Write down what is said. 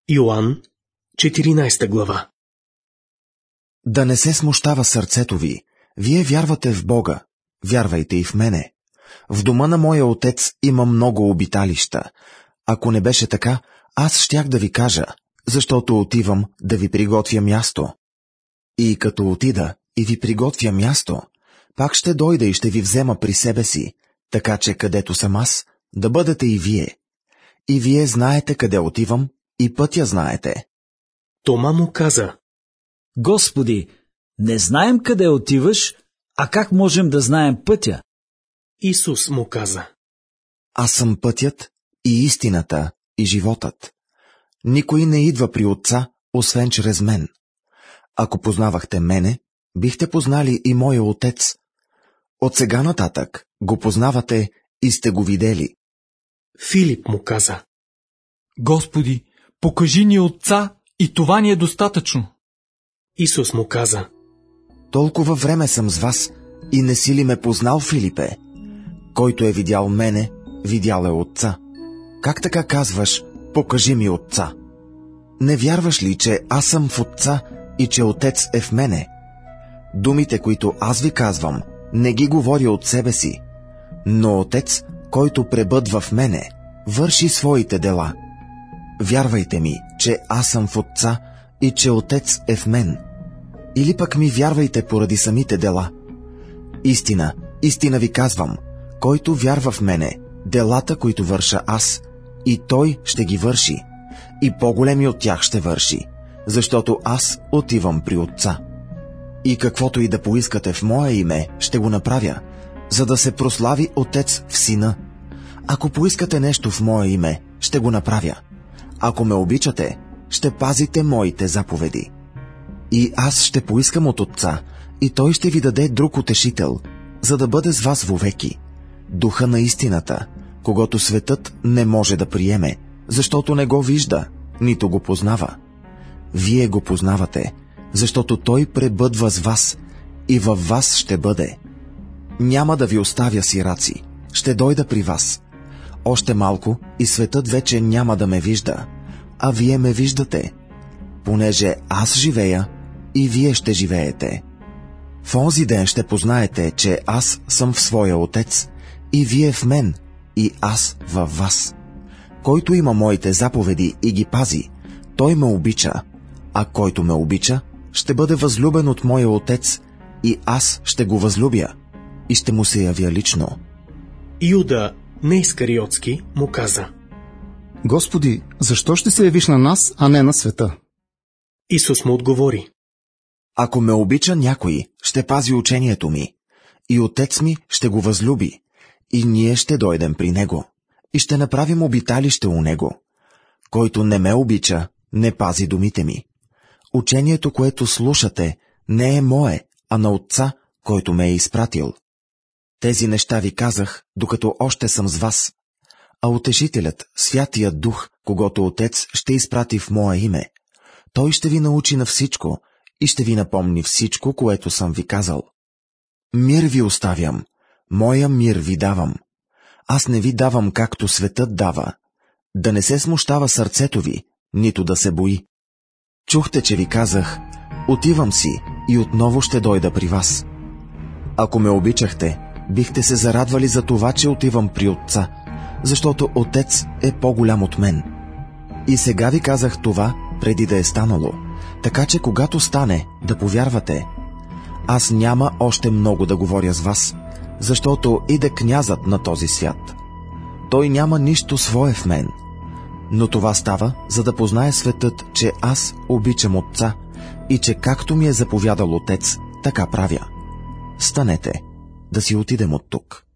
Йоан, 14 глава. Да не се смущава сърцето ви. Вие вярвате в Бога. Вярвайте и в мене. В дома на моя отец има много обиталища. Ако не беше така, аз щях да ви кажа, защото отивам да ви приготвя място. И като отида и ви приготвя място, пак ще дойда и ще ви взема при себе си, така че където съм аз, да бъдете и вие. И вие знаете къде отивам и пътя знаете. Тома му каза: Господи, не знаем къде отиваш, а как можем да знаем пътя? Исус му каза: Аз съм пътят и истината и животът. Никой не идва при Отца, освен чрез мен. Ако познавахте мене, бихте познали и моя Отец. От сега нататък го познавате и сте го видели. Филип му каза: Господи, покажи ни Отца и това ни е достатъчно. Исус му каза: Толкова време съм с вас и не си ли ме познал, Филипе? Който е видял мене, видял е Отца. Как така казваш, покажи ми Отца? Не вярваш ли, че аз съм в Отца и че Отец е в мене? Думите, които аз ви казвам, не ги говоря от себе си, но Отец, който пребъдва в мене, върши своите дела. Вярвайте ми, че аз съм в Отца и че Отец е в мен. Или пък ми вярвайте поради самите дела. Истина, истина ви казвам, който вярва в мене, делата, които върша аз, и той ще ги върши, и по-големи от тях ще върши, защото аз отивам при Отца. И каквото и да поискате в мое име, ще го направя, за да се прослави Отец в Сина. Ако поискате нещо в мое име, ще го направя. Ако ме обичате, ще пазите моите заповеди. И аз ще поискам от Отца, и Той ще ви даде друг утешител, за да бъде с вас вовеки. Духа на истината, когото светът не може да приеме, защото не го вижда, нито го познава. Вие го познавате, защото Той пребъдва с вас и във вас ще бъде. Няма да ви оставя сираци, ще дойда при вас. Още малко и светът вече няма да ме вижда, а вие ме виждате, понеже аз живея и вие ще живеете. В онзи ден ще познаете, че аз съм в своя Отец, и вие в мен, и аз във вас. Който има моите заповеди и ги пази, той ме обича, а който ме обича, ще бъде възлюбен от моя Отец, и аз ще го възлюбя, и ще му се явя лично. Юда, не Искариотски, му каза: Господи, защо ще се явиш на нас, а не на света? Исус му отговори: Ако ме обича някой, ще пази учението ми, и Отец ми ще го възлюби, и ние ще дойдем при него, и ще направим обиталище у него. Който не ме обича, не пази думите ми. Учението, което слушате, не е мое, а на Отца, който ме е изпратил. Тези неща ви казах, докато още съм с вас. А Утешителят, Святия Дух, когото Отец ще изпрати в мое име, той ще ви научи на всичко и ще ви напомни всичко, което съм ви казал. Мир ви оставям, моя мир ви давам. Аз не ви давам, както светът дава. Да не се смущава сърцето ви, нито да се бои. Чухте, че ви казах: отивам си и отново ще дойда при вас. Ако ме обичахте, бихте се зарадвали за това, че отивам при Отца, защото Отец е по-голям от мен. И сега ви казах това, преди да е станало, така че когато стане, да повярвате. Аз няма още много да говоря с вас, защото иде князът на този свят. Той няма нищо свое в мен. Но това става, за да познае светът, че аз обичам Отца и че както ми е заповядал Отец, така правя. Станете, да си отидем от тук.